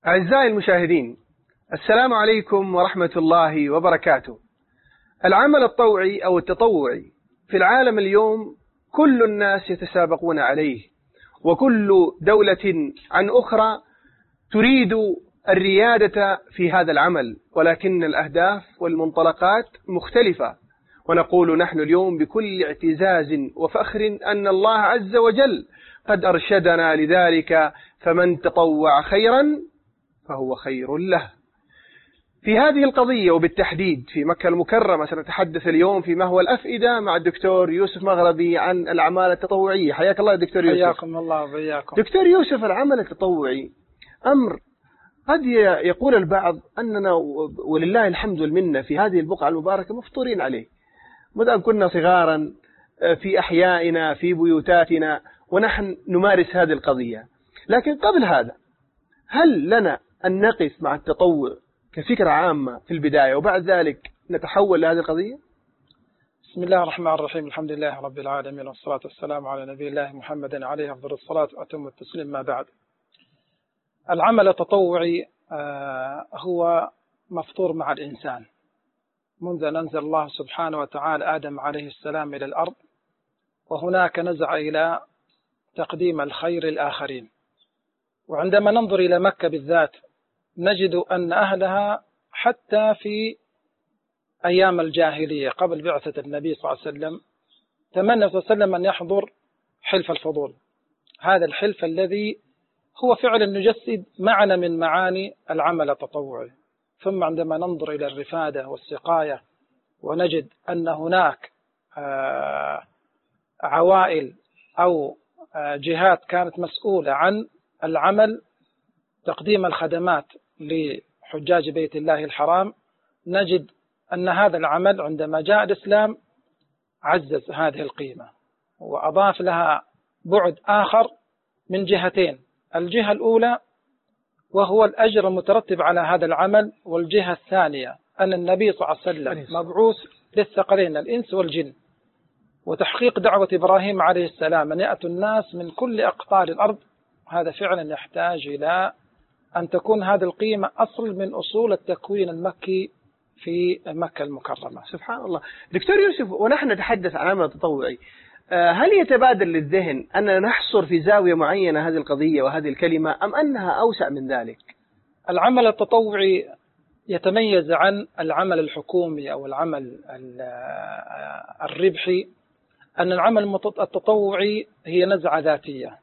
أعزائي المشاهدين، السلام عليكم ورحمة الله وبركاته. العمل الطوعي أو التطوعي في العالم اليوم كل الناس يتسابقون عليه، وكل دولة عن أخرى تريد الريادة في هذا العمل، ولكن الأهداف والمنطلقات مختلفة. ونقول نحن اليوم بكل اعتزاز وفخر أن الله عز وجل قد أرشدنا لذلك، فمن تطوع خيرا فهو خير له. في هذه القضية وبالتحديد في مكة المكرمة سنتحدث اليوم في ما هو الأفئدة مع الدكتور يوسف مغربي عن الأعمال التطوعية. حياك الله دكتور يوسف. حياكم الله وبياكم. دكتور يوسف، العمل التطوعي أمر قد يقول البعض أننا ولله الحمد والمنة في هذه البقعة المباركة مفطورين عليه، منذ أن كنا صغارا في أحيائنا في بيوتاتنا ونحن نمارس هذه القضية. لكن قبل هذا، هل لنا أن نقف مع التطوع كفكرة عامة في البداية وبعد ذلك نتحول لهذه القضية؟ بسم الله الرحمن الرحيم، الحمد لله رب العالمين، والصلاة والسلام على نبي الله محمد عليه أفضل الصلاة وأتم التسليم. ما بعد، العمل التطوعي هو مفطور مع الإنسان منذ أن أنزل الله سبحانه وتعالى آدم عليه السلام إلى الأرض، وهناك نزع إلى تقديم الخير للآخرين. وعندما ننظر إلى مكة بالذات نجد أن أهلها حتى في أيام الجاهلية قبل بعثة النبي صلى الله عليه وسلم تمنى صلى الله عليه وسلم أن يحضر حلف الفضول، هذا الحلف الذي هو فعلا يجسد معنى من معاني العمل التطوعي. ثم عندما ننظر إلى الرفادة والسقاية ونجد أن هناك عوائل أو جهات كانت مسؤولة عن العمل تقديم الخدمات لحجاج بيت الله الحرام، نجد أن هذا العمل عندما جاء الإسلام عزز هذه القيمة وأضاف لها بعد آخر من جهتين. الجهة الأولى وهو الأجر المترتب على هذا العمل، والجهة الثانية أن النبي صلى الله عليه وسلم مبعوث للثقلين الإنس والجن، وتحقيق دعوة إبراهيم عليه السلام أن يأتوا الناس من كل أقطار الأرض. هذا فعلا يحتاج إلى أن تكون هذه القيمة أصل من أصول التكوين المكي في مكة المكرمة. سبحان الله. دكتور يوسف، ونحن نتحدث عن عمل تطوعي، هل يتبادر للذهن أننا نحصر في زاوية معينة هذه القضية وهذه الكلمة، أم أنها أوسع من ذلك؟ العمل التطوعي يتميز عن العمل الحكومي أو العمل الربحي، أن العمل التطوعي هي نزعة ذاتية.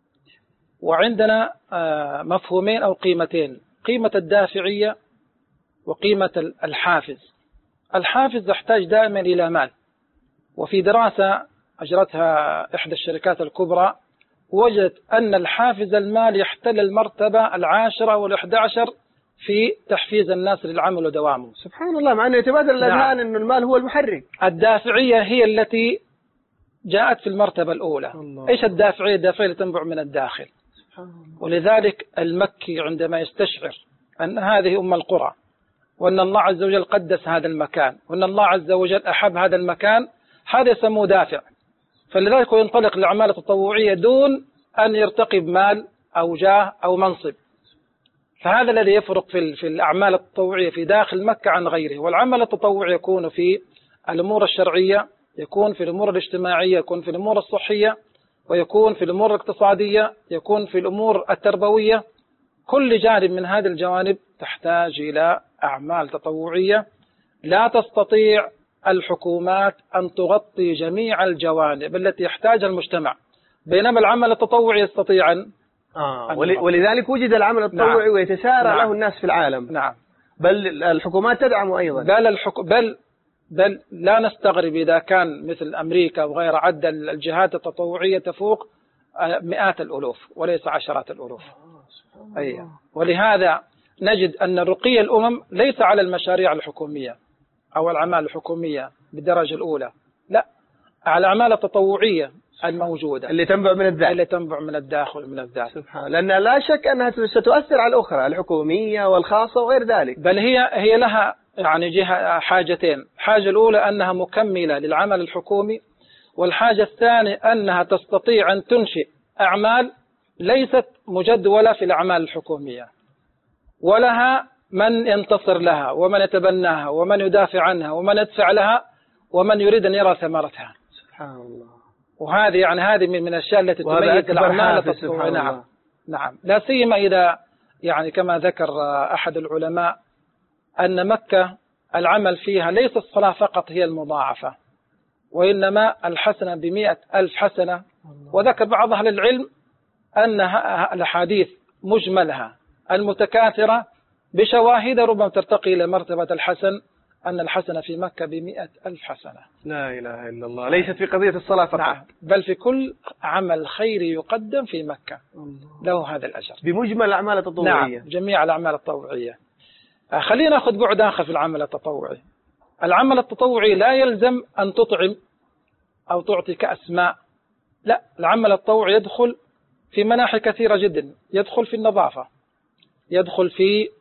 وعندنا مفهومين أو قيمتين: قيمة الدافعية وقيمة الحافز. الحافز يحتاج دائما إلى مال، وفي دراسة أجرتها إحدى الشركات الكبرى وجدت أن الحافز المال يحتل المرتبة 10 أو 11 في تحفيز الناس للعمل ودوامه. سبحان الله، مع أنه يتبادر الأذهان أن المال هو المحرك. الدافعية هي التي جاءت في المرتبة الأولى. الله. إيش الدافعية؟ الدافعية اللي تنبع من الداخل. ولذلك المكي عندما يستشعر أن هذه أم القرى، وأن الله عز وجل قدس هذا المكان، وأن الله عز وجل أحب هذا المكان، هذا يسموه دافع. فلذلك ينطلق للأعمال التطوعية دون أن يرتقي بمال أو جاه أو منصب. فهذا الذي يفرق في الأعمال التطوعية في داخل مكة عن غيره. والعمل التطوعي يكون في الأمور الشرعية، يكون في الأمور الاجتماعية، يكون في الأمور الصحية، ويكون في الأمور الاقتصادية، يكون في الأمور التربوية. كل جانب من هذه الجوانب تحتاج إلى أعمال تطوعية. لا تستطيع الحكومات أن تغطي جميع الجوانب التي يحتاجها المجتمع، بينما العمل التطوعي يستطيع أن ولذلك وجد العمل التطوعي. نعم. ويتسارع له الناس في العالم. نعم. بل الحكومات تدعمه أيضا. بل لا نستغرب إذا كان مثل أمريكا وغيرها عد الجهات التطوعية تفوق مئات الألوف وليس عشرات الألوف. ولهذا نجد أن رقي الأمم ليس على المشاريع الحكومية أو الأعمال الحكومية بالدرجة الأولى، لا، على الأعمال التطوعية الموجودة اللي تنبع من الداخل ومن الذات. سبحان، لأن لا شك أنها ستؤثر على الأخرى الحكومية والخاصة وغير ذلك. بل هي لها جهة حاجتين: الحاجة الأولى أنها مكملة للعمل الحكومي، والحاجة الثانية أنها تستطيع أن تنشئ أعمال ليست مجدولة في الأعمال الحكومية. ولها من ينتصر لها ومن يتبناها ومن يدافع عنها ومن يدفع لها ومن يريد أن يرى ثمرتها. سبحان الله. وهذه يعني هذه من الأشياء التي تميز الأعمال التطوعية. نعم نعم، لا سيما إذا يعني كما ذكر أحد العلماء أن مكة العمل فيها ليس الصلاة فقط هي المضاعفة، وإنما الحسنة ب100,000 حسنة. وذكر بعض أهل العلم أن الأحاديث مجملها المتكاثرة بشواهد ربما ترتقي إلى مرتبة الحسن، أن الحسنة في مكة ب100,000 حسنة. لا إله إلا الله. ليست في قضية الصلاة فقط. نعم، بل في كل عمل خيري يقدم في مكة له هذا الأجر بمجمل الأعمال التطوعية. نعم، جميع الأعمال التطوعية. خلينا نأخذ بعد آخر في العمل التطوعي. العمل التطوعي لا يلزم أن تطعم أو تعطي كأسماء، لا، العمل التطوعي يدخل في مناحي كثيرة جدا. يدخل في النظافة، يدخل في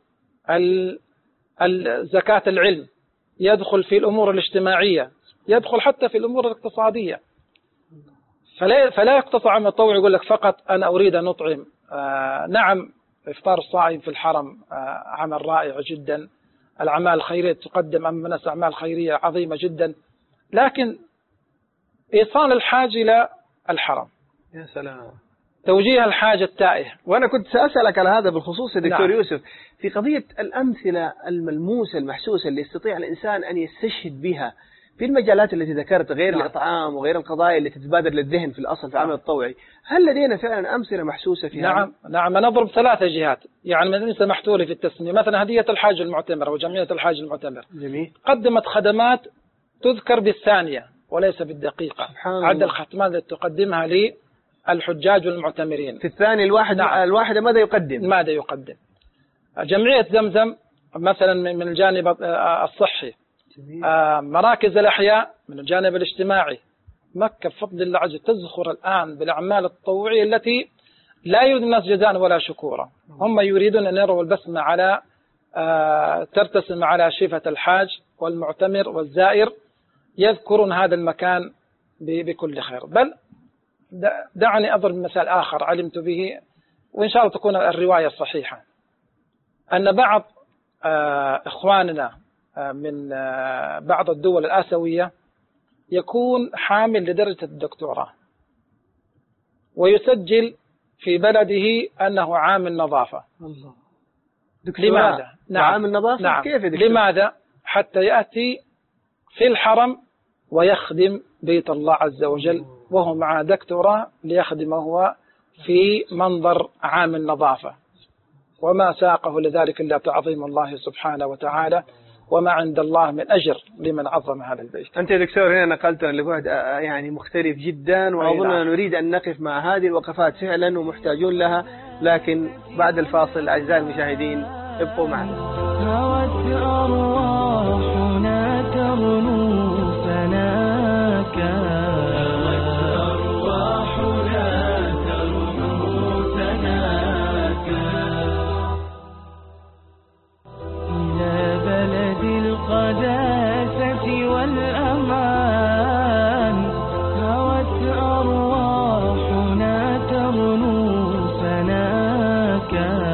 زكاة العلم، يدخل في الأمور الاجتماعية، يدخل حتى في الأمور الاقتصادية. فلا يقتصر عمل التطوعي يقول لك فقط أنا أريد أن أطعم. نعم، إفطار الصائم في الحرم عمل رائع جدا، الأعمال الخيرية تقدم أمام الناس أعمال خيرية عظيمة جدا، لكن إيصال الحاج إلى الحرم، يا سلام، توجيه الحاجة التائه. وأنا كنت سأسألك على هذا بالخصوص يا دكتور نعم. يوسف، في قضية الأمثلة الملموسة المحسوسة اللي يستطيع الإنسان أن يستشهد بها في المجالات التي ذكرت، غير نعم. الإطعام وغير القضايا التي تتبادر للذهن في الأصل في العمل التطوعي. هل لدينا فعلا أمثلة محسوسة في نعم. نعم، نضرب 3 جهات، يعني من سمحتوا لي في التسمية. مثلا هدية الحاج المعتمر وجمعية الحاج المعتمر، جميل، قدمت خدمات تذكر بالثانية وليس بالدقيقة. عد الخدمات التي تقدمها للحجاج والمعتمرين. في الثاني الواحدة ماذا يقدم؟ جمعية زمزم مثلا من الجانب الصحي، مراكز الأحياء من الجانب الاجتماعي. مكة بفضل الله عز وجل تزخر الآن بالأعمال التطوعية التي لا يريد الناس جزاء ولا شكورا، هم يريدون أن يروا البسمة على ترتسم على شفة الحاج والمعتمر والزائر، يذكرون هذا المكان بكل خير. بل دعني أضرب مثال آخر علمت به وإن شاء الله تكون الرواية صحيحة، أن بعض إخواننا من بعض الدول الآسيوية يكون حامل لدرجة الدكتوراه ويسجل في بلده أنه عامل نظافة. الله. لماذا؟ نعم. عامل نظافة؟ نعم. كيف دكتور؟ لماذا؟ حتى يأتي في الحرم ويخدم بيت الله عز وجل وهو مع دكتوراه ليخدم هو في منظر عامل نظافة، وما ساقه لذلك إلا تعظيم الله سبحانه وتعالى، وما عند الله من أجر لمن عظم هذا البيت. أنت يا دكتور هنا نقلتنا لبعد يعني مختلف جدا، وأظن نريد أن نقف مع هذه الوقفات فعلا ومحتاجون لها، لكن بعد الفاصل أعزائي المشاهدين ابقوا معنا. القداسة والأمان هوت أرواحنا ترنو فناك،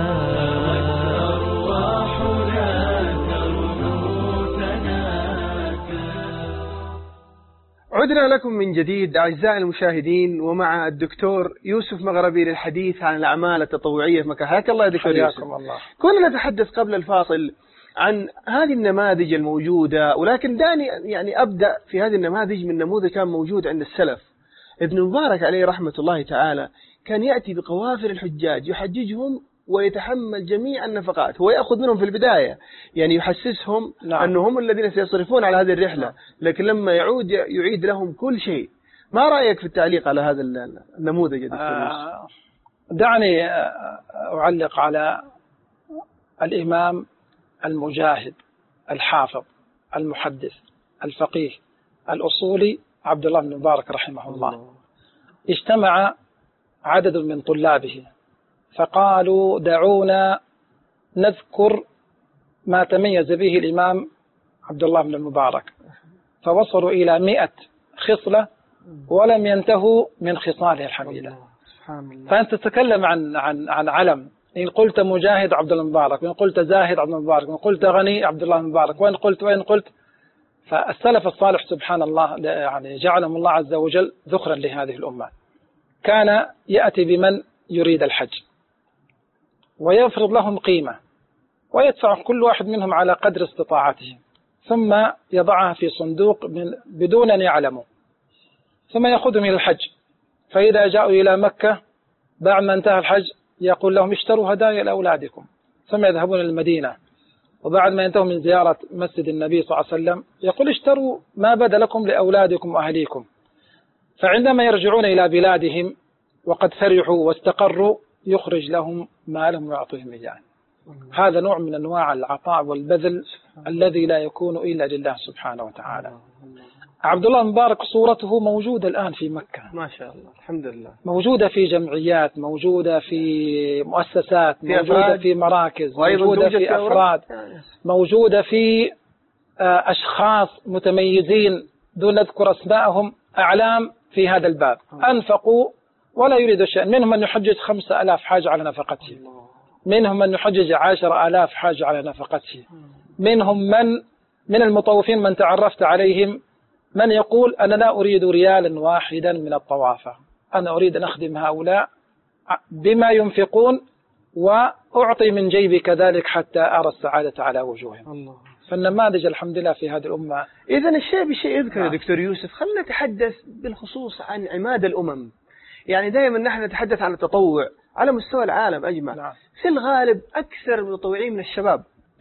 عدنا لكم من جديد أعزائي المشاهدين، ومع الدكتور يوسف مغربي للحديث عن الأعمال التطوعية في مكة. حياك الله يا دكتور يوسف. الله. كنا نتحدث قبل الفاصل عن هذه النماذج الموجودة، ولكن دعني يعني أبدأ في هذه النماذج من نموذج كان موجود عند السلف. ابن مبارك عليه رحمة الله تعالى كان يأتي بقوافل الحجاج يحججهم ويتحمل جميع النفقات، هو يأخذ منهم في البداية، يعني يحسسهم أنهم الذين سيصرفون على هذه الرحلة، لكن لما يعيد لهم كل شيء. ما رأيك في التعليق على هذا النموذج يا دكتور؟ دعني أعلق على الإمام المجاهد الحافظ المحدث الفقيه الأصولي عبد الله بن مبارك رحمه الله. اجتمع عدد من طلابه فقالوا دعونا نذكر ما تميز به الإمام عبد الله بن المبارك، فوصلوا إلى 100 خصلة ولم ينتهوا من خصاله الحميدة. فأنت تتكلم عن علم إن قلت مجاهد عبد الله المبارك، وإن قلت زاهد عبد الله المبارك، وإن قلت غني عبد الله المبارك، وإن قلت. فالسلف الصالح سبحان الله يعني جعلهم الله عز وجل ذخرا لهذه الأمة. كان يأتي بمن يريد الحج ويفرض لهم قيمة ويدفع كل واحد منهم على قدر استطاعته، ثم يضعها في صندوق بدون أن يعلموا، ثم يأخذهم إلى الحج. فإذا جاءوا إلى مكة بعد ما انتهى الحج يقول لهم اشتروا هدايا لأولادكم، ثم يذهبون إلى المدينة، وبعد ما ينتهوا من زيارة مسجد النبي صلى الله عليه وسلم يقول اشتروا ما بدا لكم لأولادكم وأهليكم. فعندما يرجعون إلى بلادهم وقد فرحوا واستقروا يخرج لهم مالهم ويعطيهم إياه. هذا نوع من أنواع العطاء والبذل الذي لا يكون إلا لله سبحانه وتعالى. عبد الله المبارك صورته موجودة الآن في مكة ما شاء الله، الحمد لله، موجودة في جمعيات، موجودة في مؤسسات، موجودة في مراكز، موجودة في أفراد، موجودة في أشخاص متميزين دون نذكر أسماءهم، أعلام في هذا الباب أنفقوا ولا يريد شيئا. منهم من يحجج 5000 حاج على نفقته، منهم من يحجج 10,000 حاج على نفقته، منهم من المطوفين من تعرفت عليهم من يقول أنا لا أريد ريالا واحدا من الطوافة، أنا أريد أن أخدم هؤلاء بما ينفقون وأعطي من جيبي كذلك حتى أرى السعادة على وجوههم. فالنماذج الحمد لله في هذه الأمة. إذن الشيء بشيء يذكر دكتور يوسف. خلنا نتحدث بالخصوص عن عماد الأمم. يعني دائما نحن نتحدث عن التطوع على مستوى العالم أجمع. في الغالب أكثر المتطوعين من الشباب.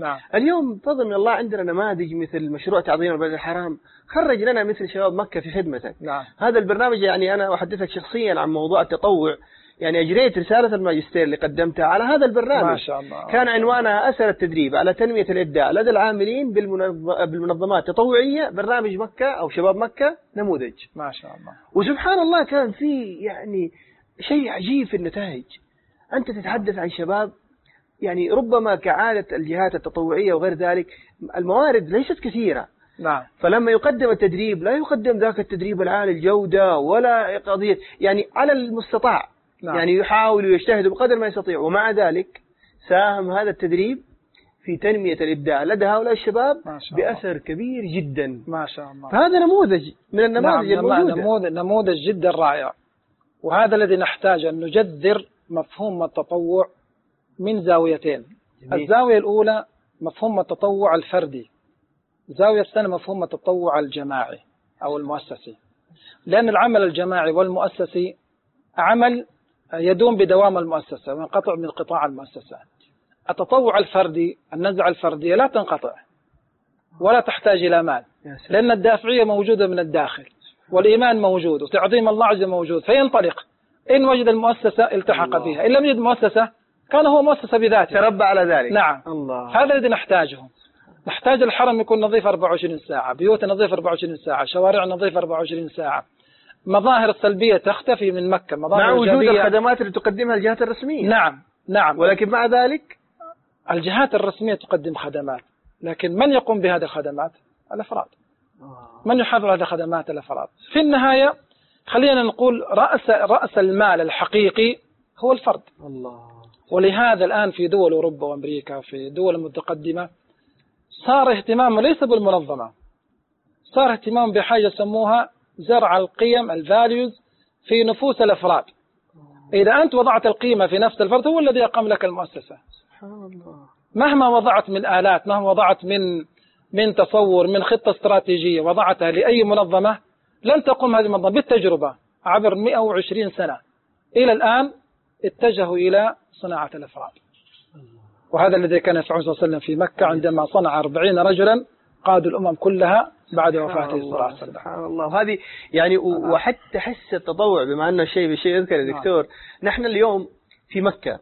اليوم بفضل من الله عندنا نماذج مثل مشروع تعظيم البلد الحرام خرج لنا مثل شباب مكة في خدمتك. هذا البرنامج يعني أنا أحدثك شخصيا عن موضوع التطوع، يعني أجريت رسالة الماجستير اللي قدمتها على هذا البرنامج. ما شاء الله. كان عنوانها أثر التدريب على تنمية الإبداع لدى العاملين بالمنظمات التطوعية، برنامج مكة أو شباب مكة نموذج. ما شاء الله. وسبحان الله كان في يعني شيء عجيب في النتائج. أنت تتحدث عن شباب يعني ربما كعادة الجهات التطوعية وغير ذلك الموارد ليست كثيرة. فلما يقدم التدريب لا يقدم ذاك التدريب العالي الجودة ولا قضية، يعني على المستطاع. يعني يحاول ويجتهد بقدر ما يستطيع، ومع ذلك ساهم هذا التدريب في تنمية الإبداع لدى هؤلاء الشباب بأثر كبير جدا. ما شاء الله. فهذا نموذج من النماذج الموجودة. نموذج جدا رائع. وهذا الذي نحتاج أن نجذر مفهوم التطوع من زاويتين. الزاوية الأولى مفهوم التطوع الفردي، الزاوية الثانية مفهوم التطوع الجماعي أو المؤسسي. لأن العمل الجماعي والمؤسسي عمل يدوم بدوام المؤسسة وينقطع من قطاع المؤسسة. التطوع الفردي، النزعة الفردية لا تنقطع ولا تحتاج إلى مال، لأن الدافعية موجودة من الداخل والإيمان موجود وتعظيم الله عز وجل موجود، فينطلق. إن وجد المؤسسة التحق بها، إن لم يجد مؤسسة كان هو مؤسسة بذاته، تربى على ذلك. نعم. هذا الذي نحتاجه. نحتاج الحرم يكون نظيف 24 ساعة، بيوت نظيف 24 ساعة، شوارع نظيف 24 ساعة. مظاهر السلبية تختفي من مكة، مظاهر مع وجود الخدمات اللي تقدمها الجهات الرسمية. نعم. ولكن مع ذلك الجهات الرسمية تقدم خدمات، لكن من يقوم بهذه الخدمات؟ الأفراد. من يحافظ على خدمات الأفراد؟ في النهاية خلينا نقول رأس المال الحقيقي هو الفرد. ولهذا الآن في دول أوروبا وأمريكا في دول متقدمة صار اهتمام ليس بالمنظمة، صار اهتمام بحاجة يسموها زرع القيم الفاليوز في نفوس الأفراد. إذا أنت وضعت القيمة في نفس الفرد هو الذي يقام لك المؤسسة. مهما وضعت من آلات، مهما وضعت من تصور، من خطة استراتيجية وضعتها لأي منظمة، لن تقوم هذه المنظمة. بالتجربة عبر 120 سنة إلى الآن اتجهوا إلى صناعة الأفراد. وهذا الذي كان يفعله صلى الله عليه وسلم في مكة عندما صنع 40 رجلا قادوا الأمم كلها بعد وفاته صلى الله عليه وسلم. سبحان الله. وهذه يعني وحتى حس التطوع بما أنه شيء بشيء يذكر يا دكتور. نحن اليوم في مكة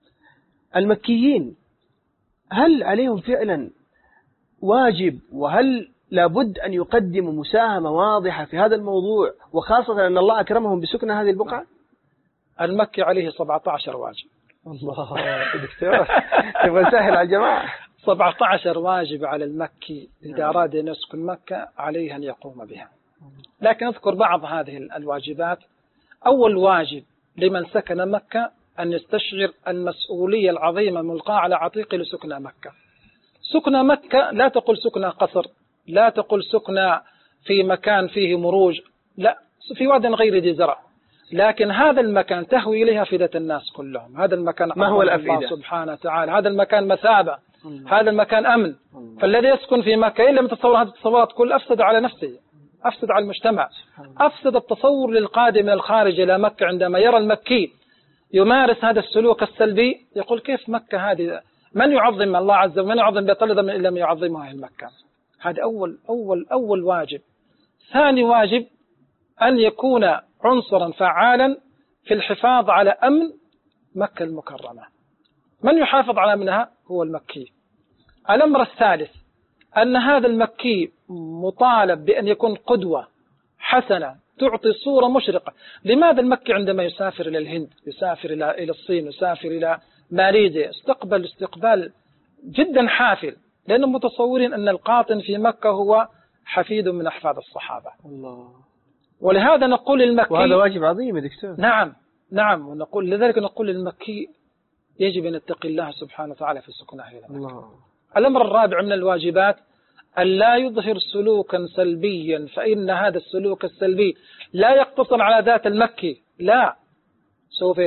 المكيين هل عليهم فعلا واجب، وهل لابد أن يقدموا مساهمة واضحة في هذا الموضوع، وخاصة أن الله أكرمهم بسكن هذه البقعة؟ المكي عليه 17 واجب. الله دكتور تبغى نسهل على الجماعة. 17 واجب على المكي إذا أراد أن يسكن مكة عليه أن يقوم بها. لكن أذكر بعض هذه الواجبات. أول واجب لمن سكن مكة أن يستشعر المسؤولية العظيمة الملقاة على عاتقه لسكنى مكة. سكنى مكة لا تقول سكنى قصر، لا تقول سكنى في مكان فيه مروج، لا، في واد غير ذي زرع، لكن هذا المكان تهوي إليه أفئدة الناس كلهم. هذا المكان ما هو الأفئدة؟ الله سبحانه وتعالى، هذا المكان مثابة، هذا المكان أمن. فالذي يسكن في مكة إن لم يتصور هذه التصورات كل أفسد على نفسه، أفسد على المجتمع، أفسد التصور للقادم من الخارج إلى مكة. عندما يرى المكي يمارس هذا السلوك السلبي يقول كيف مكة هذه؟ من يعظم الله عز وجل؟ من يعظم بيت الله إلا من يعظمها المكة؟ هذا أول واجب. ثاني واجب أن يكون عنصرا فعالا في الحفاظ على أمن مكة المكرمة. من يحافظ على أمنها؟ هو المكي. الأمر الثالث أن هذا المكي مطالب بأن يكون قدوة حسنة تعطي صورة مشرقة. لماذا المكي عندما يسافر إلى الهند، يسافر إلى الصين، يسافر إلى ماليزيا، استقبال جدا حافل، لأنهم متصورين أن القاطن في مكة هو حفيد من أحفاد الصحابة. الله. ولهذا نقول للمكي، وهذا واجب عظيم يا دكتور. نعم، ونقول لذلك نقول للمكي يجب أن يتقي الله سبحانه وتعالى في سكنه إلى مكة. الأمر الرابع من الواجبات أن لا يظهر سلوكا سلبيا، فإن هذا السلوك السلبي لا يقتصر على ذات المكي، لا، سوف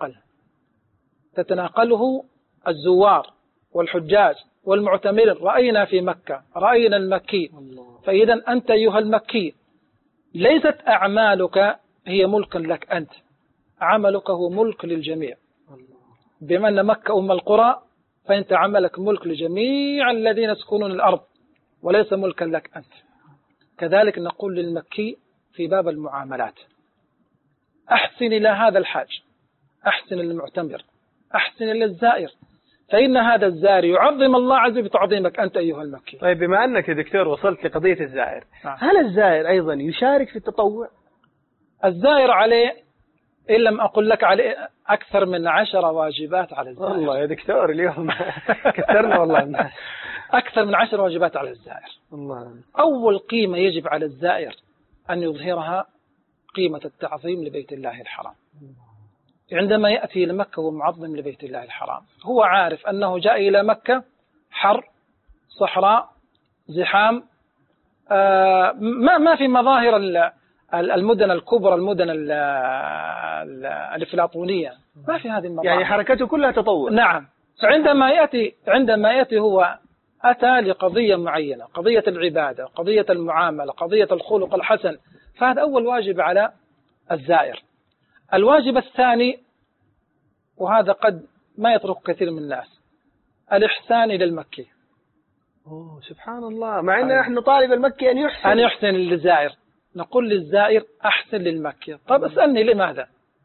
تتناقله الزوار والحجاج والمعتمرين. رأينا في مكة، رأينا المكي. فإذا أنت أيها المكي ليست أعمالك هي ملكا لك أنت، عملك هو ملك للجميع. بما أن مكة أم القرى فأنت عملك ملك لجميع الذين يسكنون الأرض وليس ملكا لك أنت. كذلك نقول للمكي في باب المعاملات أحسن إلى هذا الحاج، أحسن للمعتمر، أحسن للزائر، فإن هذا الزائر يعظم الله عز وجل بتعظيمك أنت أيها المكي. طيب بما أنك يا دكتور وصلت لقضية الزائر، هل الزائر أيضا يشارك في التطوع؟ الزائر عليه، إن لم أقول لك عليه، أكثر من 10 واجبات على الزائر. والله يا دكتور اليوم كثرنا والله. أكثر من 10 واجبات على الزائر. الله. أول قيمة يجب على الزائر أن يظهرها قيمة التعظيم لبيت الله الحرام. عندما يأتي إلى مكة هو معظم لبيت الله الحرام، هو عارف أنه جاء إلى مكة حر، صحراء، زحام، ما في مظاهر المدن الكبرى، المدن الأفلاطونية، ما في هذه المظاهر، يعني حركته كلها تطور. نعم. فعندما يأتي هو أتى لقضية معينة، قضية العبادة، قضية المعاملة، قضية الخلق الحسن، فهذا أول واجب على الزائر. الواجب الثاني، وهذا قد ما يترك كثير من الناس، الإحسان إلى المكي. سبحان الله، مع أن نحن طالب المكي أن يحسن للزائر. نقول للزائر أحسن للمكي. طب اسألني لماذا؟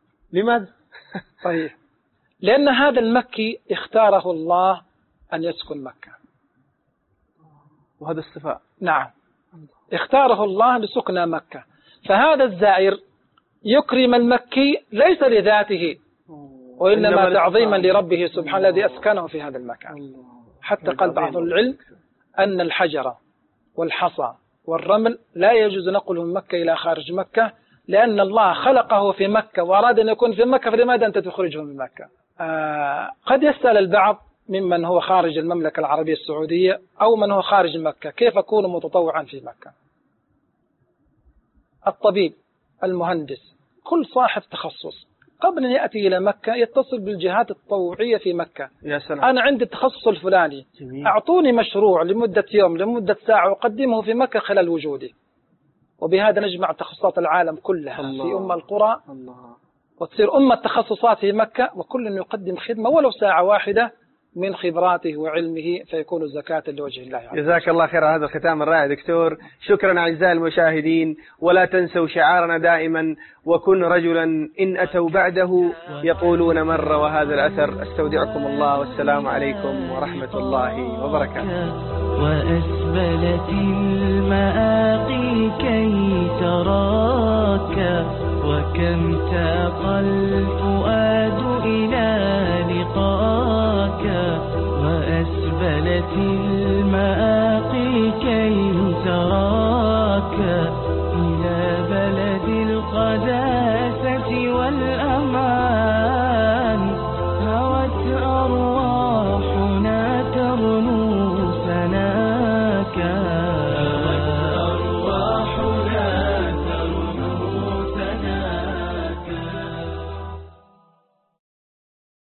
طيب، لأن هذا المكي اختاره الله أن يسكن مكة، وهذا الصفاء. نعم، اختاره الله لسكن مكة. فهذا الزائر يكرم المكي ليس لذاته، وإنما تعظيما لربه سبحانه الذي أسكنه في هذا المكان. حتى قال بعض العلم أن الحجر والحصى والرمل لا يجوز نقله من مكة إلى خارج مكة، لأن الله خلقه في مكة وأراد أن يكون في مكة، فلماذا أنت تخرجه من مكة؟ قد يسأل البعض ممن هو خارج المملكة العربية السعودية أو من هو خارج مكة، كيف أكون متطوعا في مكة؟ الطبيب، المهندس، كل صاحب تخصص قبل أن يأتي إلى مكة يتصل بالجهات التطوعية في مكة. يا سلام. أنا عندي التخصص الفلاني، جميل. أعطوني مشروع لمدة يوم، لمدة ساعة، وقدمه في مكة خلال وجودي. وبهذا نجمع تخصصات العالم كلها في القرى، وتصير تخصصات في مكة، وكل يقدم خدمة ولو ساعة واحدة من خبراته وعلمه، فيكون زكاة لوجه الله. جزاك الله خير هذا الختام الرائع دكتور. شكرا أعزائي المشاهدين، ولا تنسوا شعارنا دائما: وكن رجلا إن أتوا بعده يقولون مر وهذا الأثر. استودعكم الله، والسلام عليكم ورحمة الله وبركاته. وأسبلت المآقي كي تراك، وكم تاقى الفؤاد إلى لقاك، وأسبلت